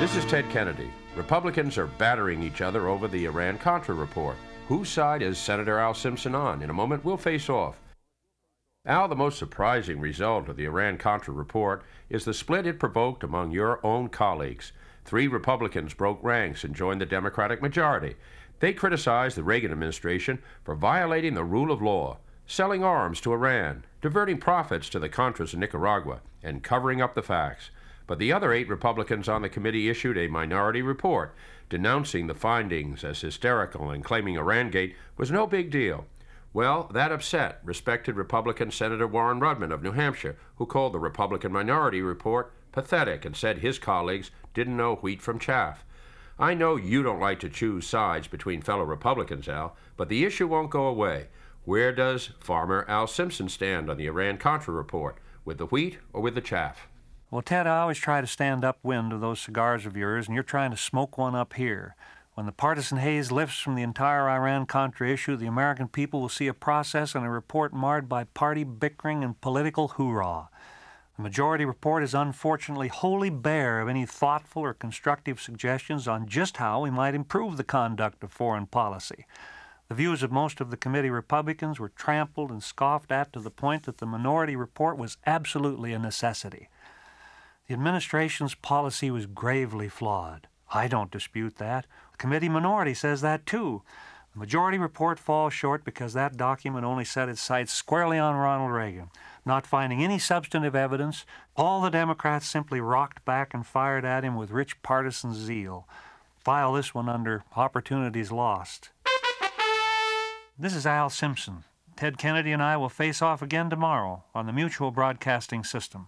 This is Ted Kennedy. Republicans are battering each other over the Iran-Contra report. Whose side is Senator Al Simpson on? In a moment, we'll face off. Al, the most surprising result of the Iran-Contra report is the split it provoked among your own colleagues. 3 Republicans broke ranks and joined the Democratic majority. They criticized the Reagan administration for violating the rule of law, selling arms to Iran, diverting profits to the Contras in Nicaragua, and covering up the facts. But the other 8 Republicans on the committee issued a minority report denouncing the findings as hysterical and claiming Irangate was no big deal. Well, that upset respected Republican Senator Warren Rudman of New Hampshire, who called the Republican minority report pathetic and said his colleagues didn't know wheat from chaff. I know you don't like to choose sides between fellow Republicans, Al, but the issue won't go away. Where does Farmer Al Simpson stand on the Iran-Contra report? With the wheat or with the chaff? Well, Ted, I always try to stand upwind of those cigars of yours, and you're trying to smoke one up here. When the partisan haze lifts from the entire Iran-Contra issue, the American people will see a process and a report marred by party bickering and political hoorah. The majority report is unfortunately wholly bare of any thoughtful or constructive suggestions on just how we might improve the conduct of foreign policy. The views of most of the committee Republicans were trampled and scoffed at to the point that the minority report was absolutely a necessity. The administration's policy was gravely flawed. I don't dispute that. The committee minority says that too. The majority report falls short because that document only set its sights squarely on Ronald Reagan. Not finding any substantive evidence, all the Democrats simply rocked back and fired at him with rich partisan zeal. File this one under Opportunities Lost. This is Al Simpson. Ted Kennedy and I will face off again tomorrow on the Mutual Broadcasting System.